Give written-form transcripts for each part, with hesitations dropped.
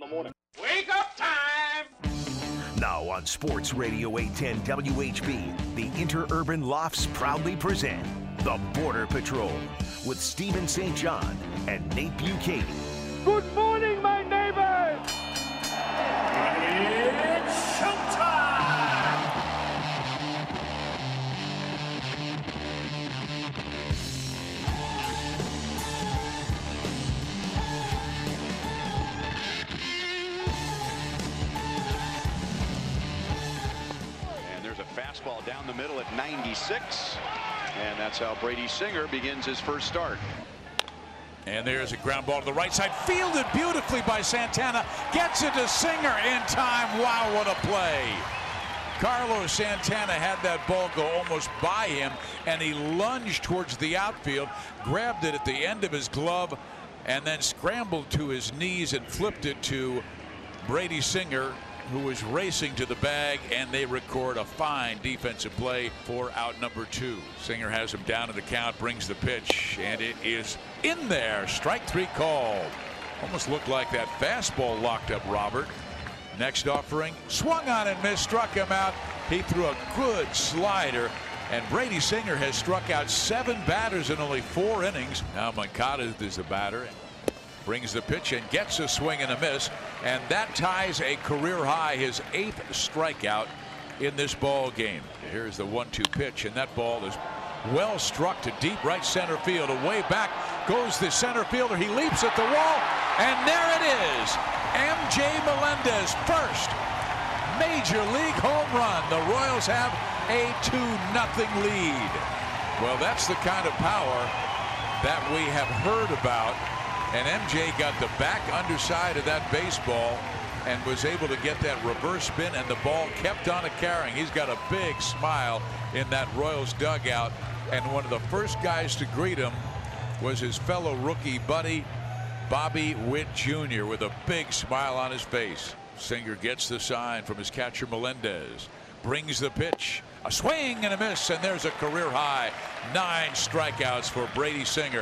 morning. Wake up time! Now on Sports Radio 810 WHB, the Interurban Lofts proudly present The Border Patrol with Stephen St. John and Nate Bukaty. Good morning, my neighbors! It's showtime! And there's a fastball down the middle at 96. And that's how Brady Singer begins his first start. And there's a ground ball to the right side, fielded beautifully by Santana, gets it to Singer in time. Wow, what a play. Carlos Santana had that ball go almost by him, and he lunged towards the outfield, grabbed it at the end of his glove, and then scrambled to his knees and flipped it to Brady Singer, who was racing to the bag, and they record a fine defensive play for out number 2. Singer has him down in the count, brings the pitch, and it is in there. Strike 3 called. Almost looked like that fastball locked up Robert. Next offering, swung on and missed, struck him out. He threw a good slider, and Brady Singer has struck out 7 batters in only 4 innings. Now Moncada is the batter. Brings the pitch and gets a swing and a miss, and that ties a career high, his 8th strikeout in this ball game. Here's the 1-2 pitch, and that ball is well struck to deep right center field. Away back goes the center fielder. He leaps at the wall, and there it is. MJ Melendez, first major league home run. The Royals have a 2-0 lead. Well, that's the kind of power that we have heard about. And MJ got the back underside of that baseball and was able to get that reverse spin, and the ball kept on carrying. He's got a big smile in that Royals dugout, and one of the first guys to greet him was his fellow rookie buddy Bobby Witt Jr. with a big smile on his face. Singer gets the sign from his catcher Melendez, brings the pitch, a swing and a miss, and there's a career high 9 strikeouts for Brady Singer.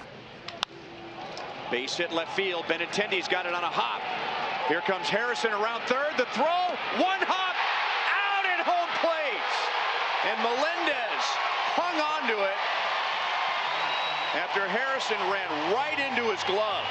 Base hit left field. Benintendi's got it on a hop. Here comes Harrison around third. The throw, 1 hop, out at home plate. And Melendez hung on to it after Harrison ran right into his glove.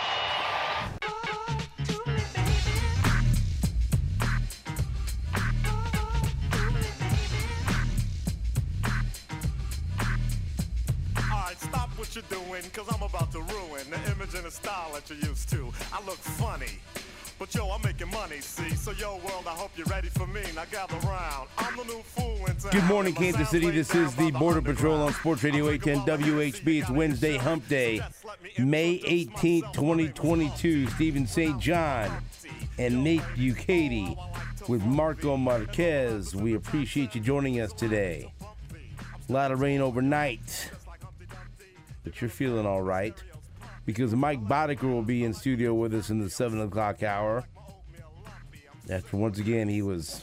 Stop what you're doing, cause I'm about to ruin the image and the style that you're used to. I look funny, but yo, I'm making money, see? So yo, world, I hope you're ready for me. Now gather round. I'm the new fool in town. Good morning, Kansas City. This is the Border Patrol on Sports Radio 810 WHB. It's Wednesday, Hump Day, May 18th, 2022. Stephen St. John and Nate Bukaty with Marco Marquez. We appreciate you joining us today. A lot of rain overnight, but you're feeling all right because Mike Boddicker will be in studio with us in the 7 o'clock hour. After once again he was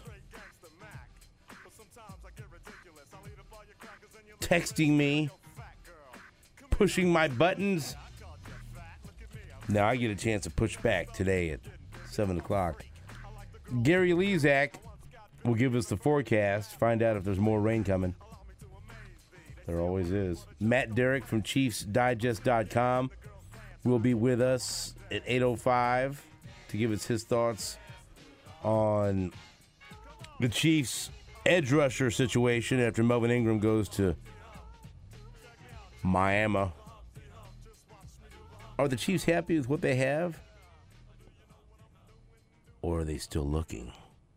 texting me, pushing my buttons. Now I get a chance to push back today at 7 o'clock. Gary Lezak will give us the forecast, find out if there's more rain coming. There always is. Matt Derrick from ChiefsDigest.com will be with us at 8:05 to give us his thoughts on the Chiefs' edge rusher situation after Melvin Ingram goes to Miami. Are the Chiefs happy with what they have? Or are they still looking?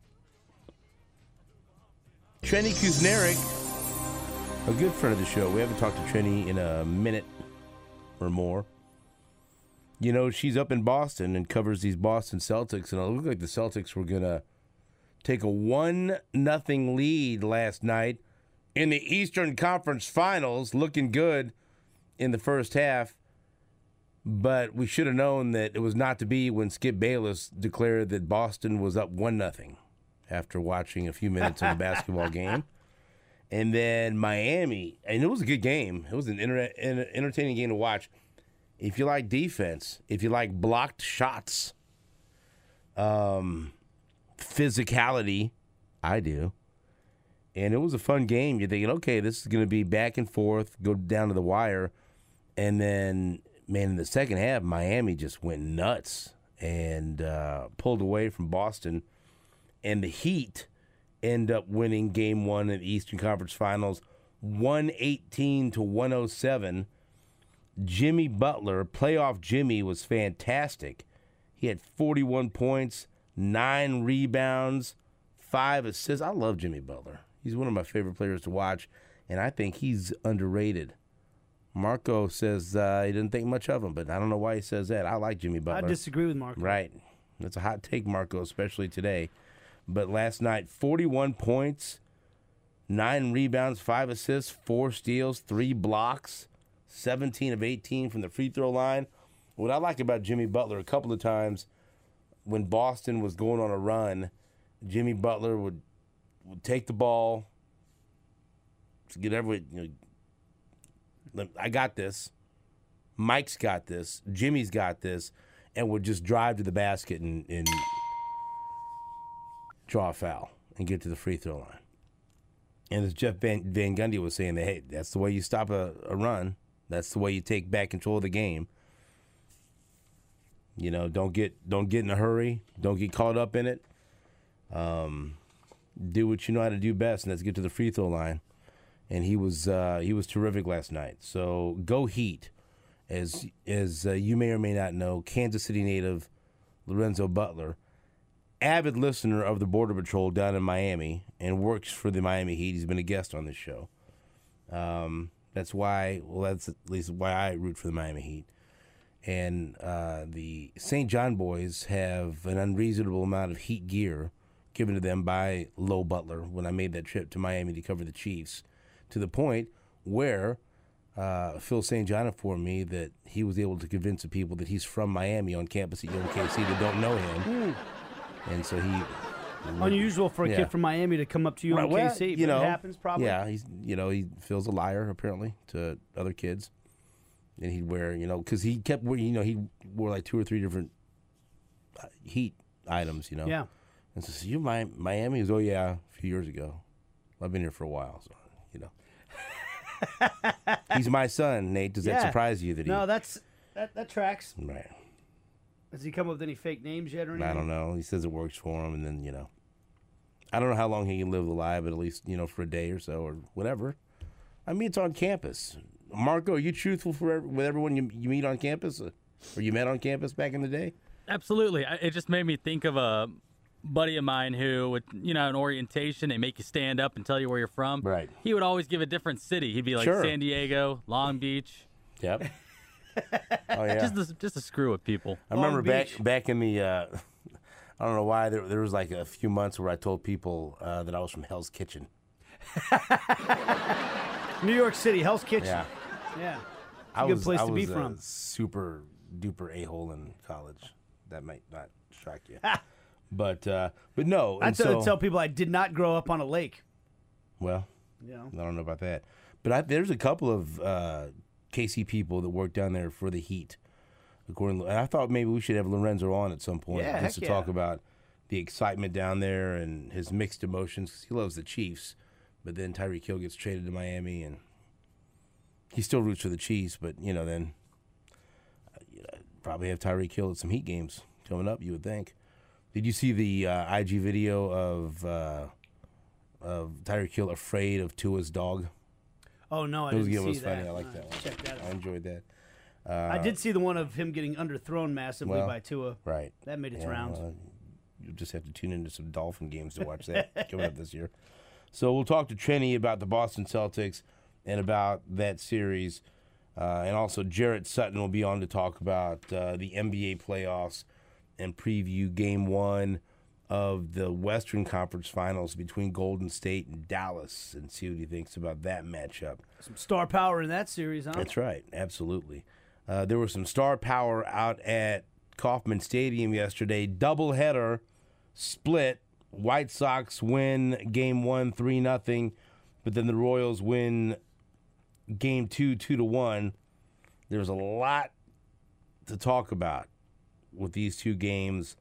Trenny Kusneric, a good friend of the show. We haven't talked to Trenny in a minute or more. You know, she's up in Boston and covers these Boston Celtics, and it looked like the Celtics were going to take a 1-0 lead last night in the Eastern Conference Finals, looking good in the first half. But we should have known that it was not to be when Skip Bayless declared that Boston was up 1-0 after watching a few minutes of the basketball game. And then Miami, and it was a good game. It was an entertaining game to watch. If you like defense, if you like blocked shots, physicality. I do. And it was a fun game. You're thinking, okay, this is going to be back and forth, go down to the wire. And then, man, in the second half, Miami just went nuts and pulled away from Boston. And the Heat end up winning Game 1 of the Eastern Conference Finals, 118-107. Jimmy Butler, playoff Jimmy, was fantastic. He had 41 points, 9 rebounds, 5 assists. I love Jimmy Butler. He's one of my favorite players to watch, and I think he's underrated. Marco says he didn't think much of him, but I don't know why he says that. I like Jimmy Butler. I disagree with Marco. Right. That's a hot take, Marco, especially today. But last night, 41 points, 9 rebounds, 5 assists, 4 steals, 3 blocks, 17 of 18 from the free throw line. What I like about Jimmy Butler, a couple of times when Boston was going on a run, Jimmy Butler would take the ball, get everyone, I got this. Mike's got this. Jimmy's got this. And would just drive to the basket and draw a foul and get to the free throw line. And as Jeff Van Gundy was saying, that, hey, that's the way you stop a run. That's the way you take back control of the game. You know, don't get in a hurry. Don't get caught up in it. Do what you know how to do best, and that's get to the free throw line. And he was terrific last night. So go Heat, as you may or may not know, Kansas City native Lorenzo Butler, avid listener of the Border Patrol down in Miami, and works for the Miami Heat. He's been a guest on this show. That's at least why I root for the Miami Heat. And the St. John boys have an unreasonable amount of Heat gear given to them by Lo Butler when I made that trip to Miami to cover the Chiefs, to the point where Phil St. John informed me that he was able to convince the people that he's from Miami on campus at UMKC that don't know him. And so he... Unusual for a kid from Miami to come up to UMKC, well, but it happens probably. Yeah, he feels a liar, apparently, to other kids. And he'd wear, because he kept wearing, he wore like 2 or 3 different Heat items, Yeah. And so, you Miami? He goes, oh, yeah, a few years ago. I've been here for a while, so, He's my son, Nate. Does that surprise you? No, that tracks. Right. Has he come up with any fake names yet or anything? I don't know. He says it works for him, and then, I don't know how long he can live the lie, but at least, for a day or so or whatever. I mean, it's on campus. Marco, are you truthful with everyone you meet on campus or you met on campus back in the day? Absolutely. It just made me think of a buddy of mine who would, an orientation, they make you stand up and tell you where you're from. Right. He would always give a different city. He'd be like San Diego, Long Beach. Yep. Oh, yeah. Just to screw with people. I remember back in the, I don't know why, there was like a few months where I told people that I was from Hell's Kitchen. New York City, Hell's Kitchen. Yeah. Yeah. It's a good place to be from. Super duper a-hole in college. That might not shock you. But no. I tell people I did not grow up on a lake. Well, I don't know about that. But there's a couple of KC people that work down there for the Heat. And I thought maybe we should have Lorenzo on at some point just to talk about the excitement down there and his mixed emotions, because he loves the Chiefs. But then Tyreek Hill gets traded to Miami, and he still roots for the Chiefs. But, then probably have Tyreek Hill at some Heat games coming up, you would think. Did you see the IG video of Tyreek Hill afraid of Tua's dog? Oh, no, I didn't see that. It was funny. I like that one. Check that out. I enjoyed that. I did see the one of him getting underthrown massively by Tua. Right. That made its rounds. You'll just have to tune into some Dolphin games to watch that coming up this year. So we'll talk to Trenny about the Boston Celtics and about that series. And also Jarrett Sutton will be on to talk about the NBA playoffs and preview Game 1 of the Western Conference Finals between Golden State and Dallas and see what he thinks about that matchup. Some star power in that series, huh? That's right. Absolutely. There was some star power out at Kauffman Stadium yesterday. Doubleheader split. White Sox win Game 1 3-0, but then the Royals win Game 2 2-1. There's a lot to talk about with these two games.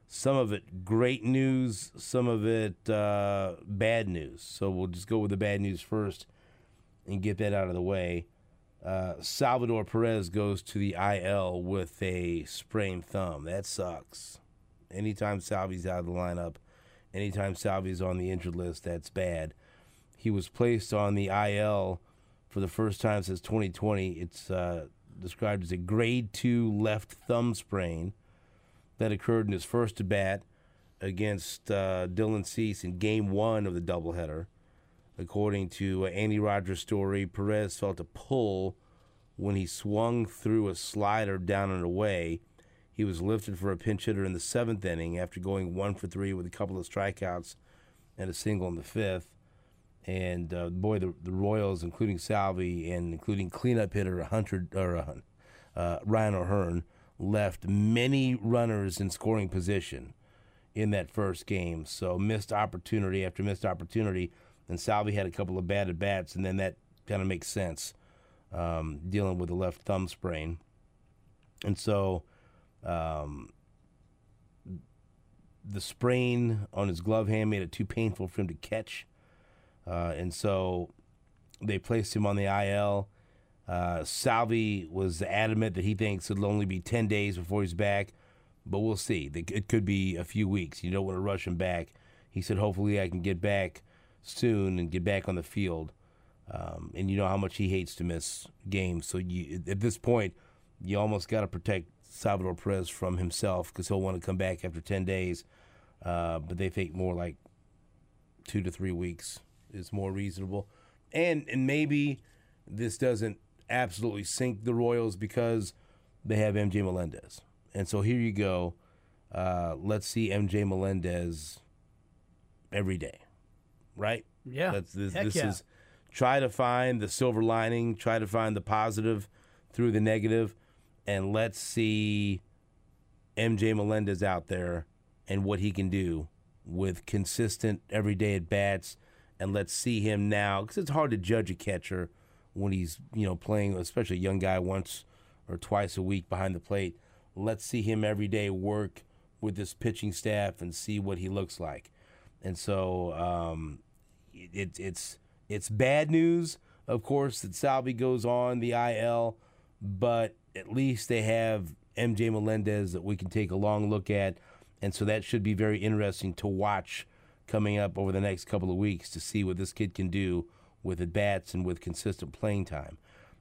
Some of it great news, some of it bad news. So we'll just go with the bad news first and get that out of the way. Salvador Perez goes to the IL with a sprained thumb. That sucks. Anytime Salvi's out of the lineup, anytime Salvi's on the injured list, that's bad. He was placed on the IL for the first time since 2020. It's described as a grade 2 left thumb sprain that occurred in his first at-bat against Dylan Cease in Game 1 of the doubleheader. According to Andy Rogers' story, Perez felt a pull when he swung through a slider down and away. He was lifted for a pinch hitter in the 7th inning after going 1 for 3 with a couple of strikeouts and a single in the 5th. And the Royals, including Salvi and including cleanup hitter Ryan O'Hearn, left many runners in scoring position in that first game. So missed opportunity after missed opportunity. And Salvi had a couple of bad at-bats, and then that kind of makes sense, dealing with a left thumb sprain. And so the sprain on his glove hand made it too painful for him to catch. And so they placed him on the IL. Salvi was adamant that he thinks it'll only be 10 days before he's back, but we'll see. It could be a few weeks. You don't want to rush him back. He said, hopefully I can get back soon and get back on the field. And you know how much he hates to miss games. So at this point, you almost got to protect Salvador Perez from himself because he'll want to come back after 10 days. But they think more like 2 to 3 weeks is more reasonable. And maybe this doesn't absolutely sink the Royals because they have MJ Melendez. And so here you go. Let's see MJ Melendez every day, right? Yeah. This is try to find the silver lining, try to find the positive through the negative, and let's see MJ Melendez out there and what he can do with consistent everyday at-bats. And let's see him now, because it's hard to judge a catcher when he's, playing, especially a young guy once or twice a week behind the plate. Let's see him every day work with this pitching staff and see what he looks like. And so it's bad news, of course, that Salvi goes on the IL, but at least they have MJ Melendez that we can take a long look at. And so that should be very interesting to watch coming up over the next couple of weeks to see what this kid can do with at-bats and with consistent playing time.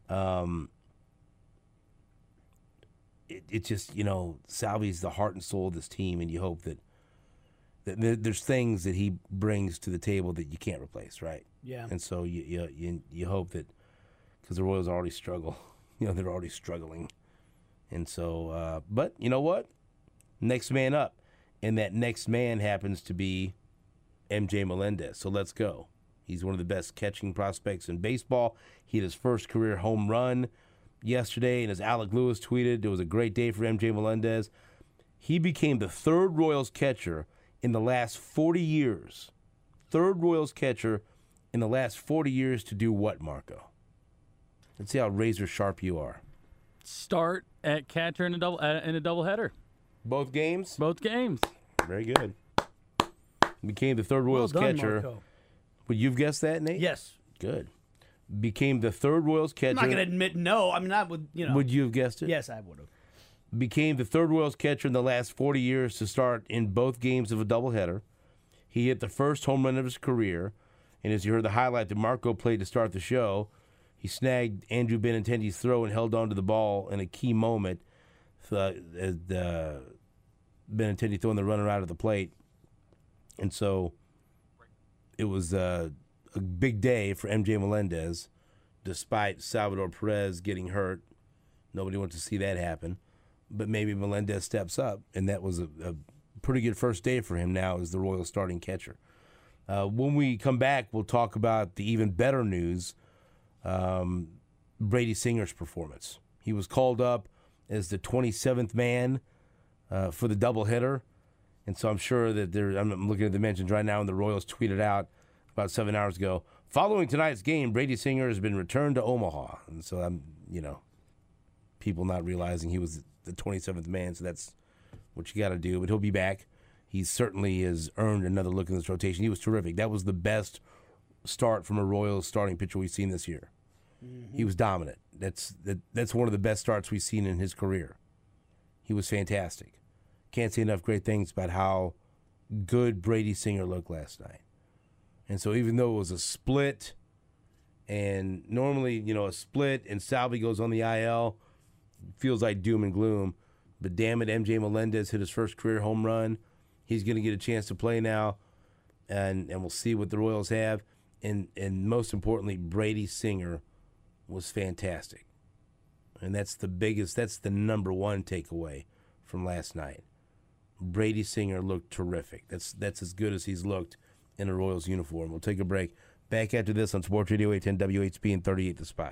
It just, Salvi's the heart and soul of this team, and you hope that there's things that he brings to the table that you can't replace, right? Yeah. And so you hope that, because the Royals already struggle, they're already struggling. And so, but you know what? Next man up. And that next man happens to be MJ Melendez. So let's go. He's one of the best catching prospects in baseball. He had his first career home run yesterday, and as Alec Lewis tweeted, it was a great day for MJ Melendez. He became the third Royals catcher in the last 40 years. Third Royals catcher in the last 40 years to do what, Marco? Let's see how razor sharp you are. Start at catcher in a doubleheader. Both games? Both games. Very good. Became the third Royals catcher. Marco. Would you've guessed that, Nate? Yes. Good. Became the third Royals catcher. I'm not going to admit no. I mean, I would, Would you have guessed it? Yes, I would have. Became the third Royals catcher in the last 40 years to start in both games of a doubleheader. He hit the first home run of his career. And as you heard the highlight that Marco played to start the show, he snagged Andrew Benintendi's throw and held on to the ball in a key moment. Benintendi throwing the runner out of the plate. And so it was a big day for MJ Melendez, despite Salvador Perez getting hurt. Nobody wants to see that happen. But maybe Melendez steps up, and that was a pretty good first day for him now as the Royals starting catcher. When we come back, we'll talk about the even better news, Brady Singer's performance. He was called up as the 27th man for the doubleheader. And so I'm sure that I'm looking at the mentions right now, and the Royals tweeted out about 7 hours ago, following tonight's game, Brady Singer has been returned to Omaha. And so people not realizing he was the 27th man, so that's what you got to do. But he'll be back he certainly has earned another look in this rotation. He was terrific. That was the best start from a Royals starting pitcher we've seen this year. He was dominant. That's one of the best starts we've seen in his career. He was fantastic. Can't say enough great things about how good Brady Singer looked last night. And so even though it was a split, and normally, a split and Salvi goes on the IL, feels like doom and gloom. But damn it, MJ Melendez hit his first career home run. He's going to get a chance to play now, and we'll see what the Royals have. And most importantly, Brady Singer was fantastic. And that's the number one takeaway from last night. Brady Singer looked terrific. That's as good as he's looked in a Royals uniform. We'll take a break. Back after this on Sports Radio 810 WHB and 38 The Spot.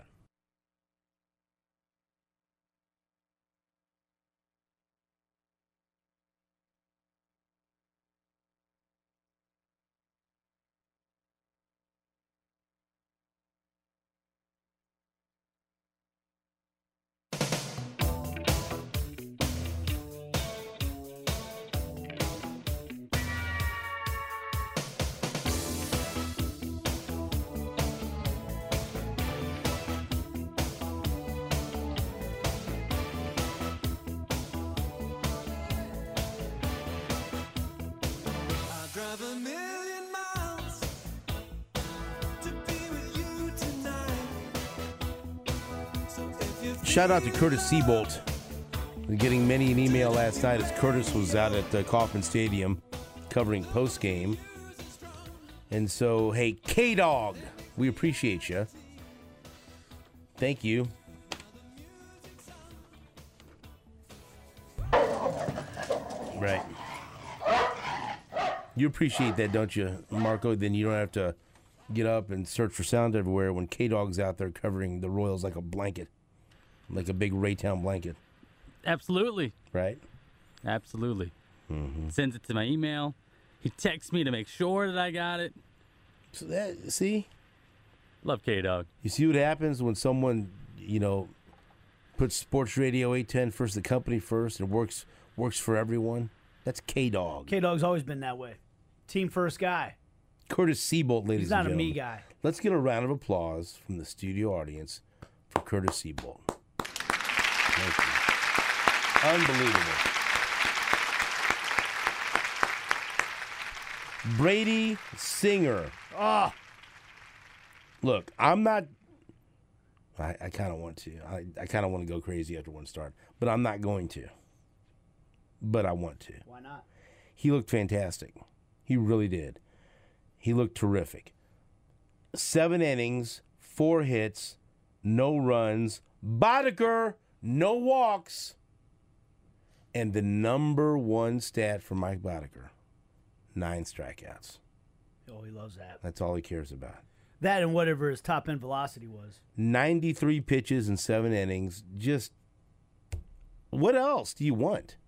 Shout out to Curtis Seabolt. Getting many an email last night as Curtis was out at Kauffman Stadium covering postgame. And so, hey, K-Dog, we appreciate you. Thank you. Right. You appreciate that, don't you, Marco? Then you don't have to get up and search for sound everywhere when K-Dog's out there covering the Royals like a blanket. Like a big Raytown blanket. Absolutely. Right? Absolutely. Mm-hmm. Sends it to my email. He texts me to make sure that I got it. So that, see? Love K-Dog. You see what happens when someone, puts Sports Radio 810 first, the company first, and works for everyone? That's K-Dog. K-Dog's always been that way. Team first guy. Curtis Seabolt, ladies and gentlemen. He's not a me guy. Let's get a round of applause from the studio audience for Curtis Seabolt. Thank you. Unbelievable. Brady Singer. Oh. Look, I'm not. I kind of want to. I kind of want to go crazy after one start, but I'm not going to. But I want to. Why not? He looked fantastic. He really did. He looked terrific. 7 innings, 4 hits, no runs. Boddicker, no walks. And the number one stat for Mike Boddicker, 9 strikeouts. Oh, he loves that. That's all he cares about. That and whatever his top end velocity was. 93 pitches in 7 innings. Just what else do you want?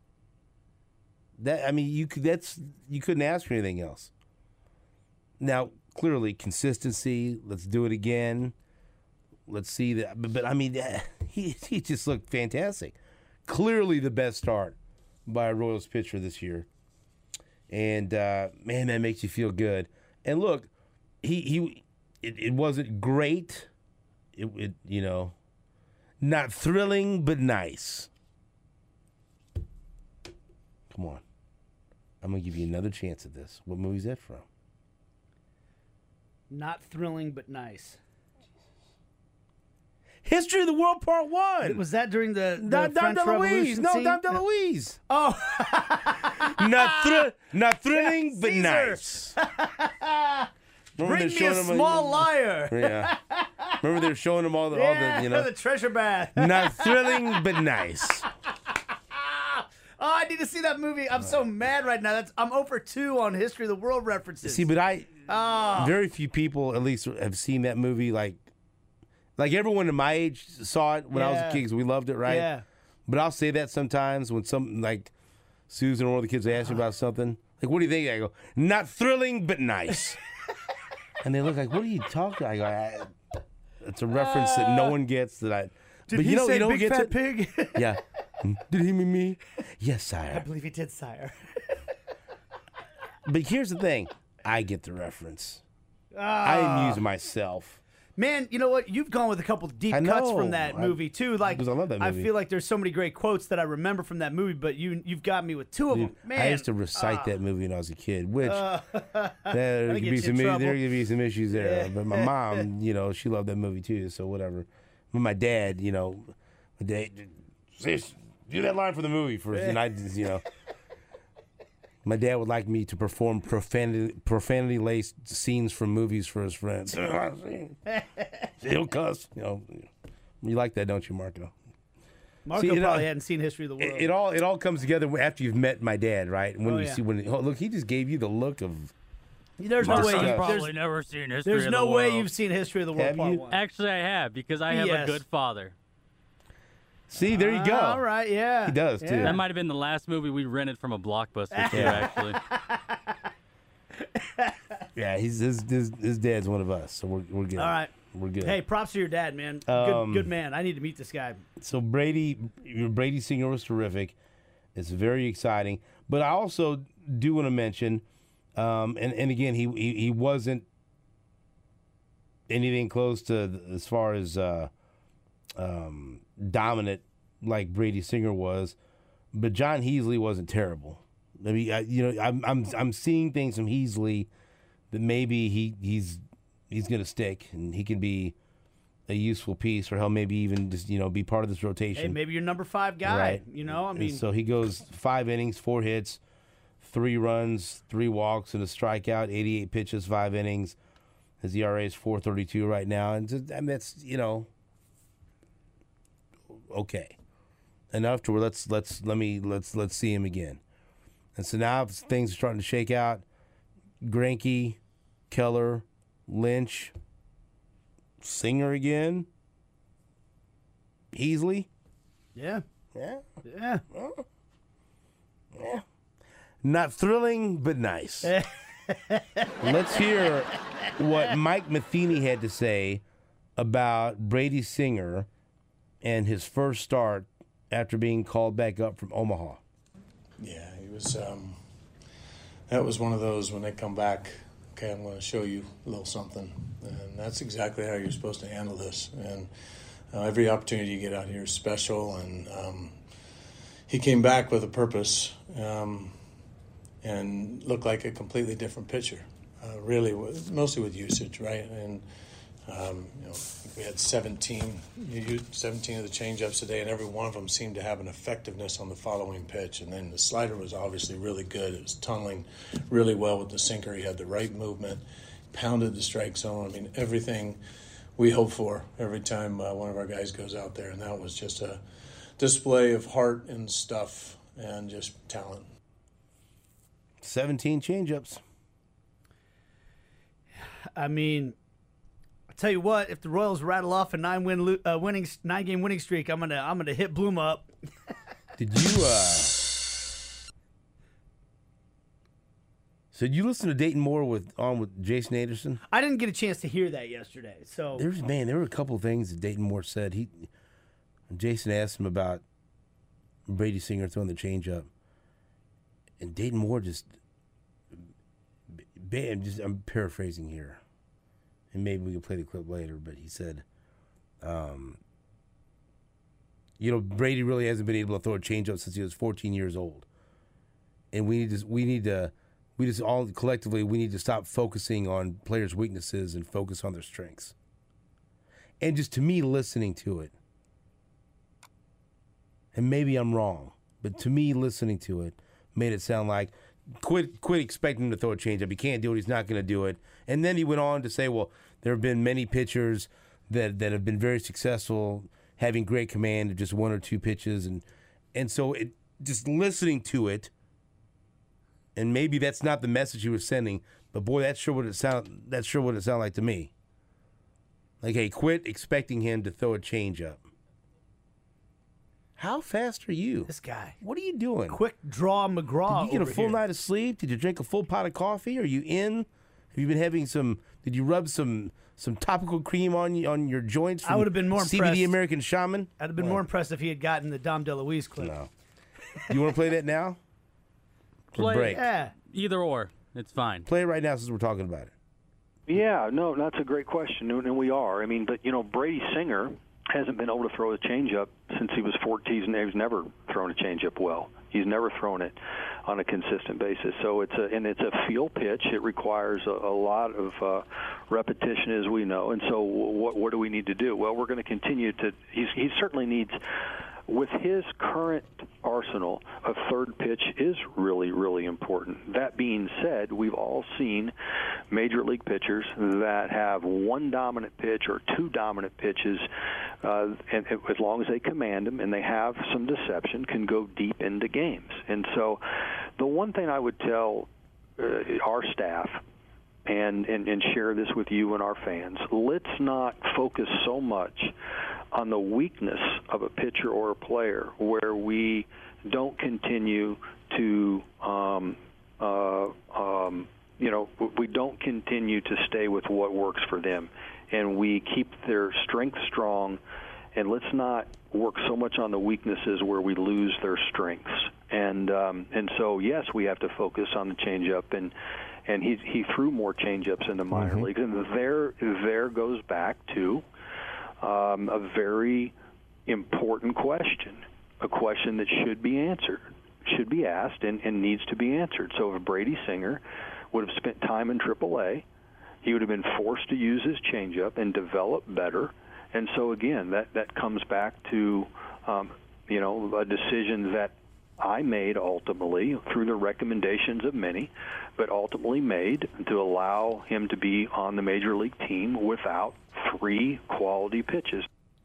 You couldn't ask for anything else. Now, clearly, consistency. Let's do it again. Let's see that. But he just looked fantastic. Clearly the best start by a Royals pitcher this year. And, man, that makes you feel good. And look, it wasn't great. It not thrilling, but nice. Come on. I'm going to give you another chance at this. What movie is that from? Not thrilling, but nice. History of the World Part 1. Was that during the French Revolution? No, Dom DeLuise. Oh. not thrilling, but nice. Bring me a small liar. Yeah. Remember they were showing him all the the treasure bath. Not thrilling, but nice. Oh, I need to see that movie. I'm so mad right now. I'm 0 for 2 on History of the World references. See, but very few people at least have seen that movie. Like everyone in my age saw it when I was a kid because we loved it, right? Yeah. But I'll say that sometimes when something like Susan or one of the kids ask me about something. Like, what do you think? I go, not thrilling, but nice. And they look like, what are you talking about? I go, it's a reference that no one gets that I... Did he say big fat pig? Yeah. Did he mean me? Yes, sire. I believe he did, sire. But here's the thing. I get the reference. I amuse myself. Man, you know what? You've gone with a couple deep I cuts know. from that movie too. Like, Because I love that movie. I feel like there's so many great quotes that I remember from that movie, but you've got me with two of them. Man, I used to recite that movie when I was a kid, which there could get be you some in trouble. there could be some issues there. But my mom, she loved that movie too, so whatever. But my dad, my dad, "Sis, do that line for the movie first," and I just, my dad would like me to perform profanity-laced scenes from movies for his friends. He'll cuss. You like that, don't you, Marco? Marco probably hadn't seen History of the World. It all comes together after you've met my dad, right? When yeah. Look, he just gave you the look of. There's no way I've you've probably never seen History There's of no the way World. you've seen History of the World Have Part you? 1. Actually, I have, because I have a good father. See, there you go. All right, yeah. He does, too. That might have been the last movie we rented from a Blockbuster, too, actually. Yeah, his dad's one of us, so we're good. All right. We're good. Hey, props to your dad, man. Good man. I need to meet this guy. So Brady Singer was terrific. It's very exciting. But I also do want to mention, and again, he wasn't anything close to as far as dominant like Brady Singer was, but John Heasley wasn't terrible. I mean, I'm seeing things from Heasley that maybe he's going to stick and he can be a useful piece, or he'll maybe even just be part of this rotation. Hey, maybe your number 5 guy. Right. I mean, so he goes 5 innings, 4 hits, 3 runs, 3 walks, and a strikeout. 88 pitches, 5 innings. His ERA is 4.32 right now, and that's okay, enough to where let's see him again. And so now things are starting to shake out. Greinke, Keller, Lynch, Singer again, Heasley. yeah. Not thrilling, but nice. Let's hear what Mike Matheny had to say about Brady Singer and his first start after being called back up from Omaha. Yeah, he was. That was one of those when they come back. Okay, I'm going to show you a little something, and that's exactly how you're supposed to handle this. And every opportunity you get out here is special. And he came back with a purpose, and looked like a completely different pitcher. Really, mostly with usage, right? And we had 17 of the changeups today, and every one of them seemed to have an effectiveness on the following pitch. And then the slider was obviously really good. It was tunneling really well with the sinker. He had the right movement, pounded the strike zone. I mean, everything we hope for every time one of our guys goes out there. And that was just a display of heart and stuff and just talent. 17 changeups. I mean, I'll tell you what, if the Royals rattle off a 9-game winning streak, I'm gonna hit Bloom up. Did you so did you listen to Dayton Moore with Jason Anderson? I didn't get a chance to hear that yesterday. So There were a couple of things that Dayton Moore said. Jason asked him about Brady Singer throwing the changeup, and Dayton Moore I'm paraphrasing here, and maybe we can play the clip later, but he said, Brady really hasn't been able to throw a changeup since he was 14 years old, and we all collectively need to stop focusing on players' weaknesses and focus on their strengths. And just to me, listening to it, and maybe I'm wrong, but to me, listening to it made it sound like quit expecting him to throw a changeup. He can't do it. He's not going to do it. And then he went on to say, well, there have been many pitchers that have been very successful, having great command of just 1 or 2 pitches, and so it just listening to it. And maybe that's not the message he was sending, but boy, that's sure what it sounded like to me. Like, hey, quit expecting him to throw a changeup. How fast are you? This guy. What are you doing? Quick draw McGraw. Did you get over a full here. night of sleep? Did you drink a full pot of coffee? Are you in? Have you been having did you rub some topical cream on your joints from I would have been more CBD impressed. American Shaman? I'd have been more impressed if he had gotten the Dom DeLuise clip. No. You want to play that now? Or break? Yeah. Either or. It's fine. Play it right now since we're talking about it. Yeah, no, that's a great question, and we are. I mean, but, Brady Singer hasn't been able to throw a changeup since he was 14. He's never thrown a changeup well. He's never thrown it on a consistent basis. So it's a field pitch. It requires a lot of repetition, as we know. And so what do we need to do? Well, we're going to continue to. He certainly needs. With his current arsenal, a third pitch is really, really important. That being said, we've all seen major league pitchers that have one dominant pitch or two dominant pitches, and as long as they command them and they have some deception, can go deep into games. And so the one thing I would tell our staff, and share this with you and our fans, let's not focus so much on the weakness of a pitcher or a player where we don't continue to we don't continue to stay with what works for them, and we keep their strength strong, and let's not work so much on the weaknesses where we lose their strengths. And so yes, we have to focus on the changeup, and he threw more changeups in the minor leagues, and there goes back to a very important question, a question that should be answered, should be asked, and needs to be answered. So if Brady Singer would have spent time in AAA, he would have been forced to use his changeup and develop better. And so again, that comes back to a decision that I made ultimately through the recommendations of many, but ultimately made to allow him to be on the major league team without 3 quality pitches.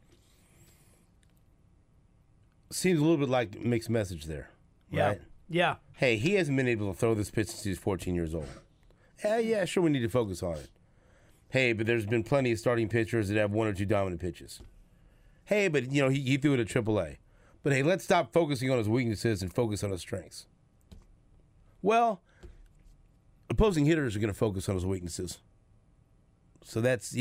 Seems a little bit like mixed message there. Right? Yeah. Hey, he hasn't been able to throw this pitch since he's 14 years old. Yeah, sure, we need to focus on it. Hey, but there's been plenty of starting pitchers that have 1 or 2 dominant pitches. Hey, but he threw it at AAA. But hey, let's stop focusing on his weaknesses and focus on his strengths. Well, opposing hitters are going to focus on his weaknesses. So that's,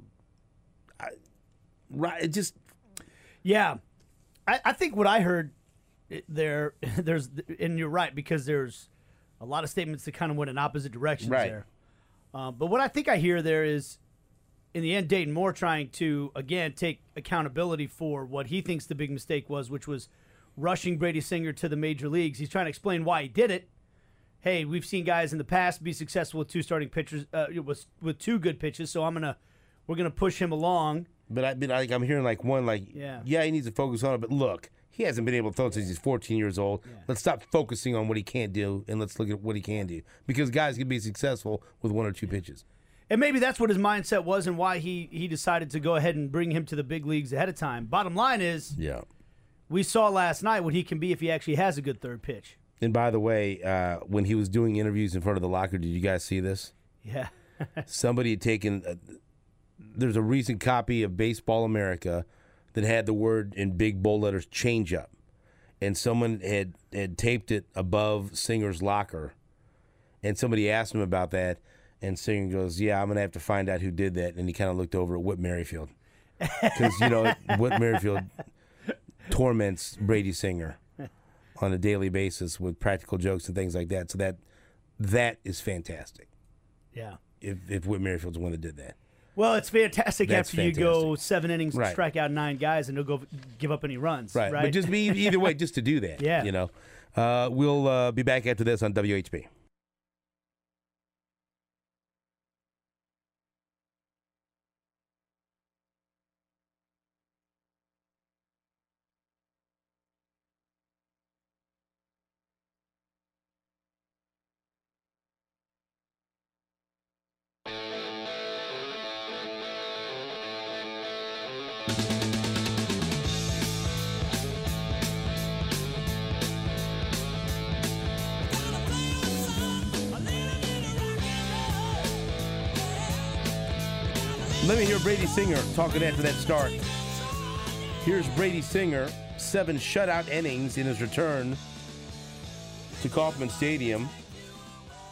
right. It just. Yeah. I think what I heard there's, and you're right, because there's a lot of statements that kind of went in opposite directions there. But what I think I hear there is, in the end, Dayton Moore trying to, again, take accountability for what he thinks the big mistake was, which was rushing Brady Singer to the major leagues. He's trying to explain why he did it. Hey, we've seen guys in the past be successful with 2 starting pitchers, with 2 good pitches, so we're gonna push him along. But I'm hearing he needs to focus on it. But look, he hasn't been able to throw since he's 14 years old. Yeah. Let's stop focusing on what he can't do, and let's look at what he can do, because guys can be successful with 1 or 2 pitches. And maybe that's what his mindset was and why he decided to go ahead and bring him to the big leagues ahead of time. Bottom line is, we saw last night what he can be if he actually has a good third pitch. And by the way, when he was doing interviews in front of the locker, did you guys see this? Yeah. Somebody had taken there's a recent copy of Baseball America that had the word in big bold letters, change up. And someone had taped it above Singer's locker. And somebody asked him about that. And Singer goes, yeah, I'm going to have to find out who did that. And he kind of looked over at Whit Merrifield. Because, Whit Merrifield torments Brady Singer on a daily basis with practical jokes and things like that. So that is fantastic. Yeah. If Whit Merrifield's the one that did that. Well, it's fantastic That's you go 7 innings and strike out 9 guys and don't give up any runs. Right. But just either way, just to do that. Yeah. We'll be back after this on WHB. Let me hear Brady Singer talking after that start. Here's Brady Singer, 7 shutout innings in his return to Kauffman Stadium.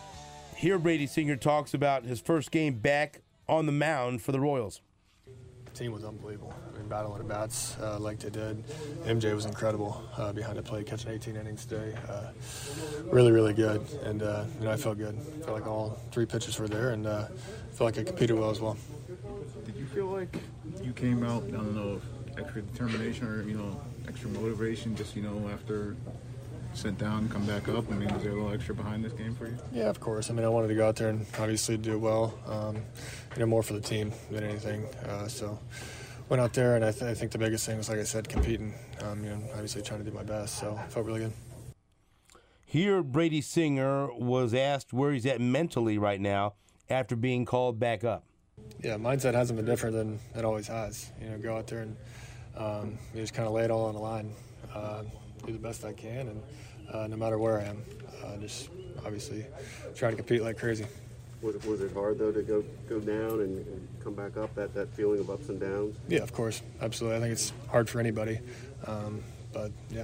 Here Brady Singer talks about his first game back on the mound for the Royals. team was unbelievable. I mean, battling the bats like they did. MJ was incredible behind the plate, catching 18 innings today. Really, really good. And, I felt good. I felt like all 3 pitches were there, and I felt like I competed well as well. Did you feel like you came out, I don't know, extra determination or, extra motivation just, after sit down, come back up? I mean, was there a little extra behind this game for you? Yeah, of course. I mean, I wanted to go out there and obviously do well, more for the team than anything. So went out there, and I think the biggest thing was, like I said, competing, obviously trying to do my best. So I felt really good. Here, Brady Singer was asked where he's at mentally right now after being called back up. Yeah, mindset hasn't been different than it always has. Go out there and just kind of lay it all on the line, do the best I can, and no matter where I am, just obviously try to compete like crazy. Was it hard, though, to go down and come back up, that feeling of ups and downs? Yeah, of course. Absolutely. I think it's hard for anybody, but yeah.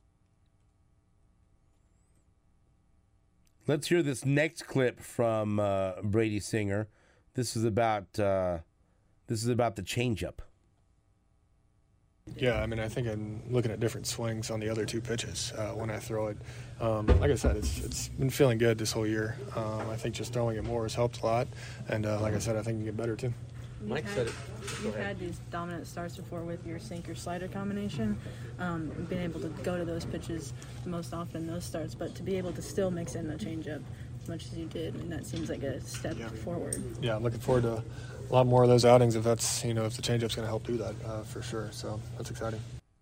Let's hear this next clip from Brady Singer. This is about the changeup. Yeah, I mean, I think I'm looking at different swings on the other 2 pitches when I throw it. Like I said, it's been feeling good this whole year. I think just throwing it more has helped a lot, and like I said, I think you can get better too. Mike said it. You've had these dominant starts before with your sinker-slider combination, being able to go to those pitches the most often in those starts, but to be able to still mix in the changeup as much as you did, and that seems like a step forward. Yeah, I'm looking forward to a lot more of those outings if that's, if the changeup's going to help do that for sure. So that's exciting.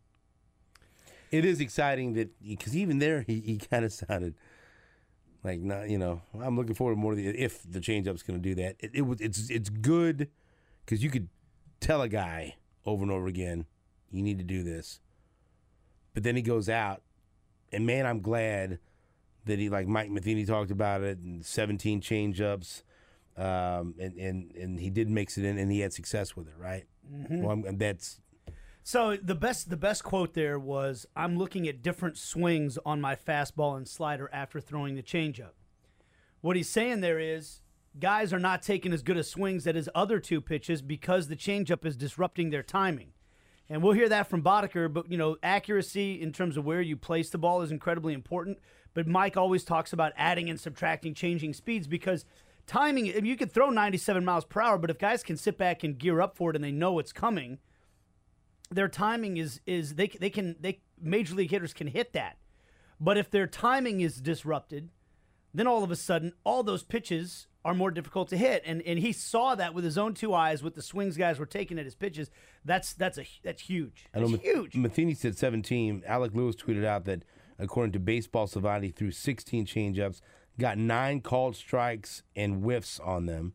It is exciting that because even there he kind of sounded like not, I'm looking forward more to if the changeup's going to do that. It's good because you could tell a guy over and over again, you need to do this, but then he goes out, and man, I'm glad that he, like Mike Matheny talked about it, and 17 change-ups, and he did mix it in, and he had success with it, right? Mm-hmm. Well, so the best quote there was, "I'm looking at different swings on my fastball and slider after throwing the changeup." What he's saying there is, guys are not taking as good a swings at his other 2 pitches because the changeup is disrupting their timing. And we'll hear that from Boddicker, but, accuracy in terms of where you place the ball is incredibly important. But Mike always talks about adding and subtracting, changing speeds, because timing, you could throw 97 miles per hour, but if guys can sit back and gear up for it and they know it's coming, their timing is major league hitters can hit that. But if their timing is disrupted, then all of a sudden, all those pitches are more difficult to hit. And he saw that with his own 2 eyes with the swings guys were taking at his pitches. That's huge. That's huge. Matheny said 17. Alec Lewis tweeted out that according to Baseball Savant, he threw 16 changeups, got 9 called strikes and whiffs on them.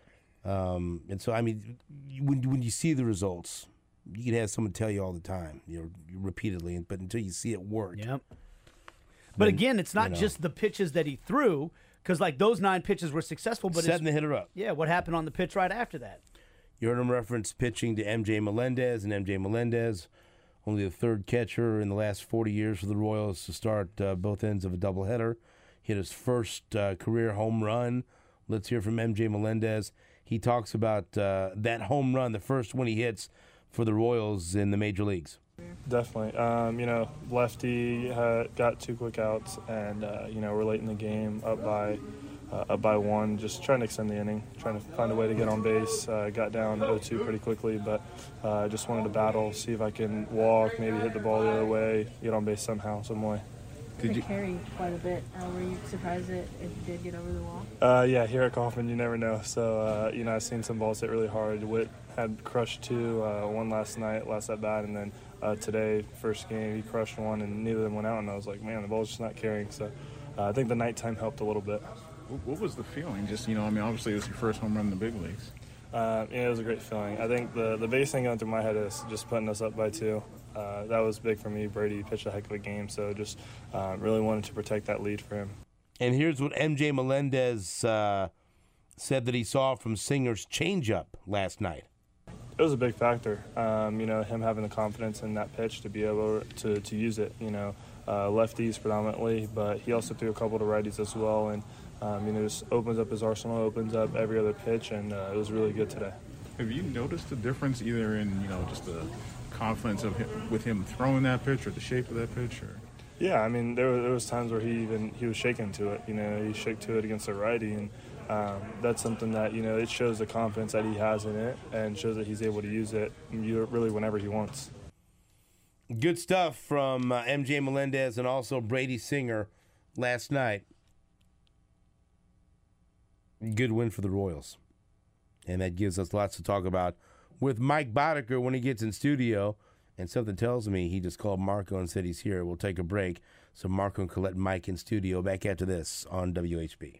And so, I mean, when you see the results, you can have someone tell you all the time, repeatedly, but until you see it work. Yep. But again, it's not just the pitches that he threw, because like those 9 pitches were successful, but setting the hitter up. Yeah, what happened on the pitch right after that? You heard him reference pitching to MJ Melendez, and MJ Melendez, only the 3rd catcher in the last 40 years for the Royals to start both ends of a doubleheader. Hit his first career home run. Let's hear from MJ Melendez. He talks about that home run, the first one he hits for the Royals in the major leagues. Definitely. Lefty got 2 quick outs, and, we're late in the game, up by 1, just trying to extend the inning, trying to find a way to get on base. Got down 0-2 pretty quickly, but just wanted to battle, see if I can walk, maybe hit the ball the other way, get on base somehow, some way. Did you carry quite a bit? Were you surprised that it did get over the wall? Yeah, here at Kauffman, you never know. So, I've seen some balls hit really hard. Witt had crushed 2, one last night, last at bat, and then today, first game, he crushed 1, and neither of them went out, and I was like, man, the ball's just not carrying. So I think the nighttime helped a little bit. What was the feeling? Just, obviously it was your first home run in the big leagues. It was a great feeling. I think the biggest thing going through my head is just putting us up by 2. That was big for me. Brady pitched a heck of a game, so just really wanted to protect that lead for him. And here's what MJ Melendez said that he saw from Singer's changeup last night. It was a big factor, him having the confidence in that pitch to be able to use it, lefties predominantly, but he also threw a couple to righties as well, and just opens up his arsenal, opens up every other pitch, and it was really good today. Have you noticed a difference either in, just the confidence of with him throwing that pitch or the shape of that pitch? Or? Yeah, I mean, there was times where he was shaking to it. He shook to it against a righty, and that's something that, it shows the confidence that he has in it and shows that he's able to use it really whenever he wants. Good stuff from MJ Melendez and also Brady Singer last night. Good win for the Royals. And that gives us lots to talk about with Mike Boddicker when he gets in studio. And something tells me he just called Marco and said he's here. We'll take a break. So Marco and Colette and Mike in studio. Back after this on WHB.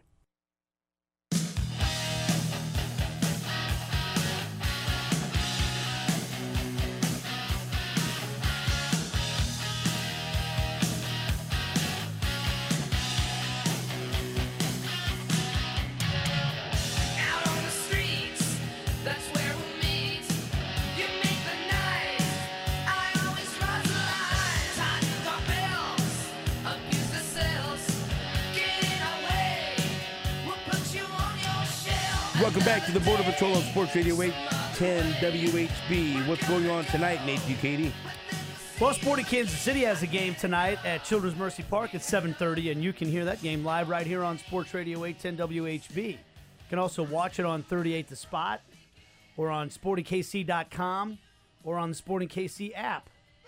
Welcome back to the Border Patrol on Sports Radio 810 WHB. What's going on tonight, Nate Ducati? Well, Sporting Kansas City has a game tonight at Children's Mercy Park at 7:30, and you can hear that game live right here on Sports Radio 810 WHB. You can also watch it on 38 The Spot or on SportingKC.com or on the Sporting KC app.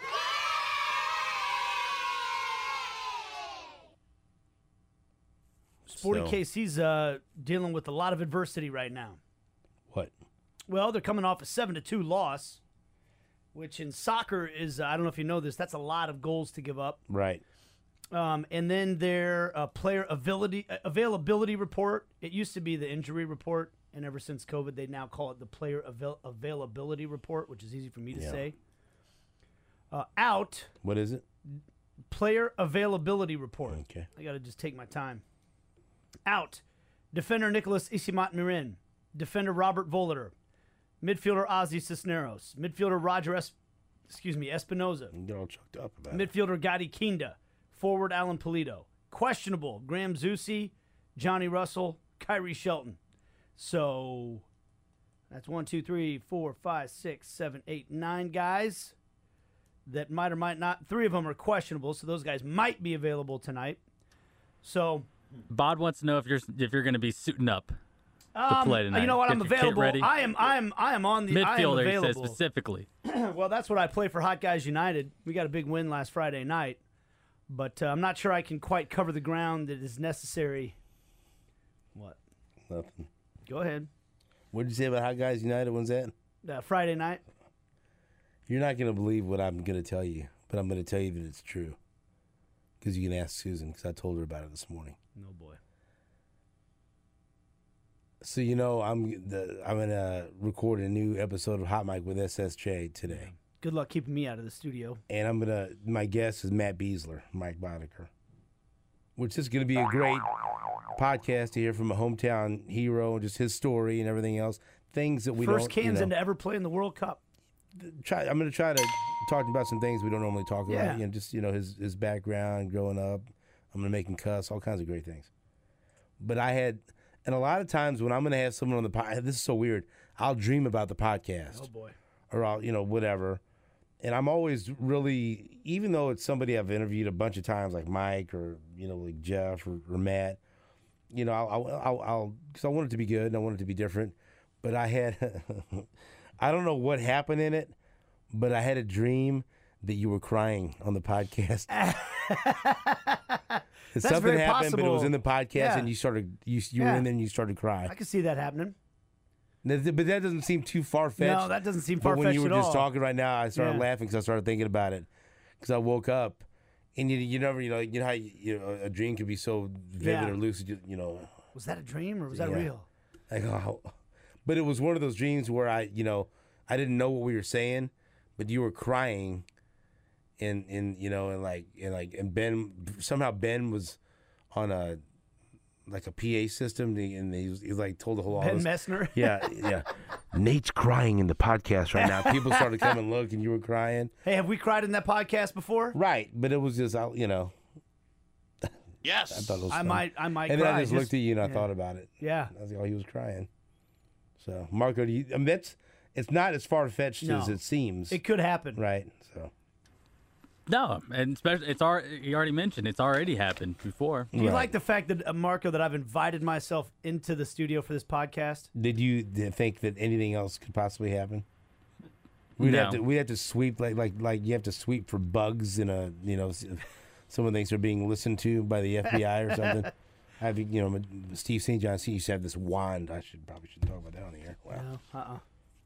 Sporting KC's dealing with a lot of adversity right now. What? Well, they're coming off a 7-2 loss, which in soccer is, I don't know if you know this, that's a lot of goals to give up. Right. And then their player availability report. It used to be the injury report, and ever since COVID, they now call it the player availability report, which is easy for me to say. Out. What is it? Player availability report. Okay. I got to just take my time. Out. Defender Nicholas Isimat-Mirin. Defender Robert Volater. Midfielder Ozzy Cisneros. Midfielder Roger Espinoza. You're all choked up about Midfielder Gadi Kinda. Forward Alan Polito. Questionable Graham Zusi, Johnny Russell, Kyrie Shelton. So that's 1, 2, 3, 4, 5, 6, 7, 8, 9 guys that might or might not. 3 of them are questionable, so those guys might be available tonight. So Bod wants to know if you're going to be suiting up to play tonight. You know what? I'm available. Ready. I am on the midfielder. I am He says specifically. Well, that's what I play for Hot Guys United. We got a big win last Friday night, but I'm not sure I can quite cover the ground that is necessary. What? Nothing. Go ahead. What did you say about Hot Guys United? When's that? Friday night. You're not going to believe what I'm going to tell you, but I'm going to tell you that it's true. Because you can ask Susan, because I told her about it this morning. No boy. So I'm going to record a new episode of Hot Mic with SSJ today. Yeah. Good luck keeping me out of the studio. And my guest is Matt Beasler, Mike Boddicker, which is going to be a great podcast to hear from a hometown hero and just his story and everything else. Things that we First Kansan to ever play in the World Cup. I'm going to try to talk about some things we don't normally talk about. Yeah. Just his background, growing up. I'm going to make him cuss, all kinds of great things. But and a lot of times when I'm going to have someone on the podcast, this is so weird, I'll dream about the podcast. Oh, boy. Or I'll, whatever. And I'm always really, even though it's somebody I've interviewed a bunch of times, like Mike or, like Jeff or Matt, I'll because I want it to be good and I want it to be different. But I had, I don't know what happened in it, but I had a dream that you were crying on the podcast. Something happened, possible. But it was in the podcast, and you were in there and you started crying. I can see that happening. But that doesn't seem too far-fetched. No, that doesn't seem far-fetched But when you were at just all. talking right now, I started laughing because I started thinking about it. Because I woke up, and you never, how a dream can be so vivid or lucid, Was that a dream or was that real? But it was one of those dreams where I didn't know what we were saying, but you were crying, and Ben was on a PA system, and he was told the whole Ben audience. Messner? Yeah. Nate's crying in the podcast right now. People started to come and look, and you were crying. Hey, have we cried in that podcast before? Right, but it was just, Yes. I thought it was I fun. might And cry. then I just looked at you, and I thought about it. Yeah. I was he was crying. So, Marco, it's not as far-fetched No. as it seems. It could happen. Right, so. No, and especially you already mentioned it's already happened before. Do you like the fact that, Marco, that I've invited myself into the studio for this podcast? Did you think that anything else could possibly happen? We'd have to sweep like you have to sweep for bugs in a some of the things are being listened to by the FBI or something. Steve St. John used to have this wand. I probably shouldn't talk about that on the air. Wow. No,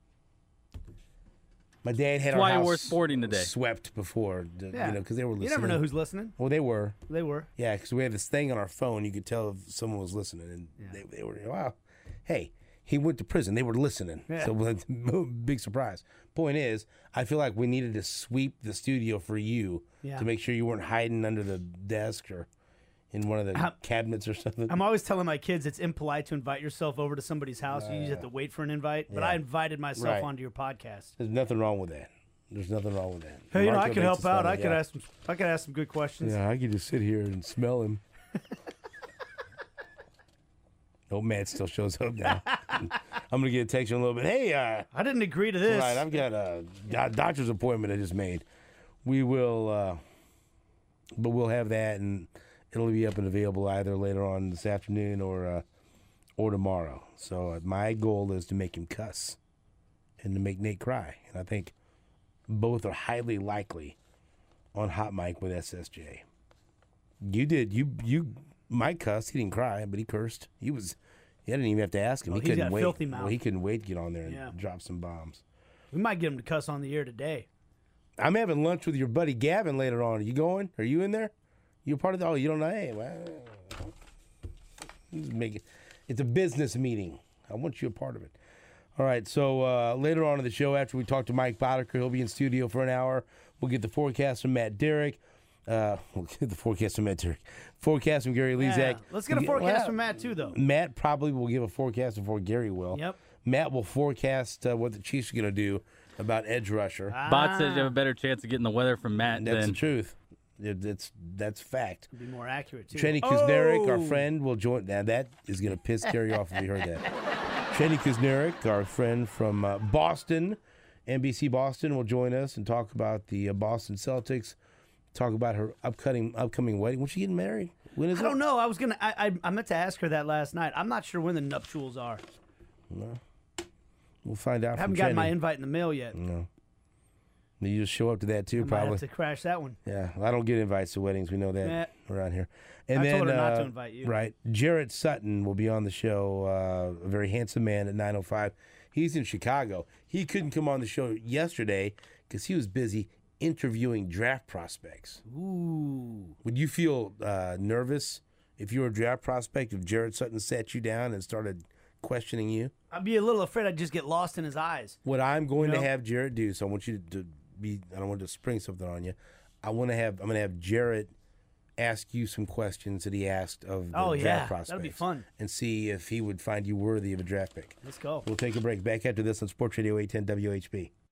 My dad had That's our why house we're sporting today. swept before, because they were listening. You never know who's listening. Well, they were. They were. Yeah, because we had this thing on our phone. You could tell if someone was listening, and they were, wow. Hey, he went to prison. They were listening. Yeah. So big surprise. Point is, I feel like we needed to sweep the studio for you to make sure you weren't hiding under the desk or in one of the cabinets or something. I'm always telling my kids it's impolite to invite yourself over to somebody's house. You usually have to wait for an invite. But I invited myself onto your podcast. There's nothing wrong with that. There's nothing wrong with that. Hey, Marco I could makes help us out. funny, I could ask some good questions. Yeah, I could just sit here and smell him. Oh, Matt still shows up now. I'm going to get a text in a little bit. Hey, I didn't agree to this. Right, I've got a doctor's appointment I just made. We will, but we'll have that, and it'll be up and available either later on this afternoon or tomorrow. So my goal is to make him cuss and to make Nate cry, and I think both are highly likely on Hot Mic with SSJ. Mike cussed. He didn't cry, but he cursed. I didn't even have to ask him. He he's couldn't got a wait. filthy mouth. Well, he couldn't wait to get on there and drop some bombs. We might get him to cuss on the air today. I'm having lunch with your buddy Gavin later on. Are you going? Are you in there? You part of the? Oh, you don't know? Hey, well, it's a business meeting. I want you a part of it. All right. So later on in the show, after we talk to Mike Boddicker, he'll be in studio for an hour. We'll get the forecast from Matt Derrick. We'll get the forecast from Matt Derrick. Forecast from Gary Lezak. Yeah. Let's get a forecast from Matt, too, though. Matt probably will give a forecast before Gary will. Yep. Matt will forecast what the Chiefs are going to do about edge rusher. Bot says you have a better chance of getting the weather from Matt That's than the truth. That's fact. Be more accurate, too. Trenny Kuznirik, our friend, will join. Now, that is going to piss Gary off if he heard that. Trenny Kuznirik, our friend from Boston, NBC Boston, will join us and talk about the Boston Celtics. Talk about her upcoming wedding. When she getting married? When is it? I don't know. I meant to ask her that last night. I'm not sure when the nuptials are. No. We'll find out. I haven't from gotten Trenny. my invite in the mail yet. No. You just show up to that too, I might probably. have to crash that one. Yeah, I don't get invites to weddings. We know that around here. And I then, told her not to invite you. Right. Jarrett Sutton will be on the show, a very handsome man at 9:05. He's in Chicago. He couldn't come on the show yesterday because he was busy interviewing draft prospects. Ooh. Would you feel nervous if you were a draft prospect, if Jarrett Sutton sat you down and started questioning you? I'd be a little afraid I'd just get lost in his eyes. What I'm going to have Jarrett do, so I want you to be, I don't want to spring something on you. I'm going to have Jarrett ask you some questions that he asked of the draft prospects. That'll be fun. And see if he would find you worthy of a draft pick. Let's go. We'll take a break. Back after this on Sports Radio 810 WHB.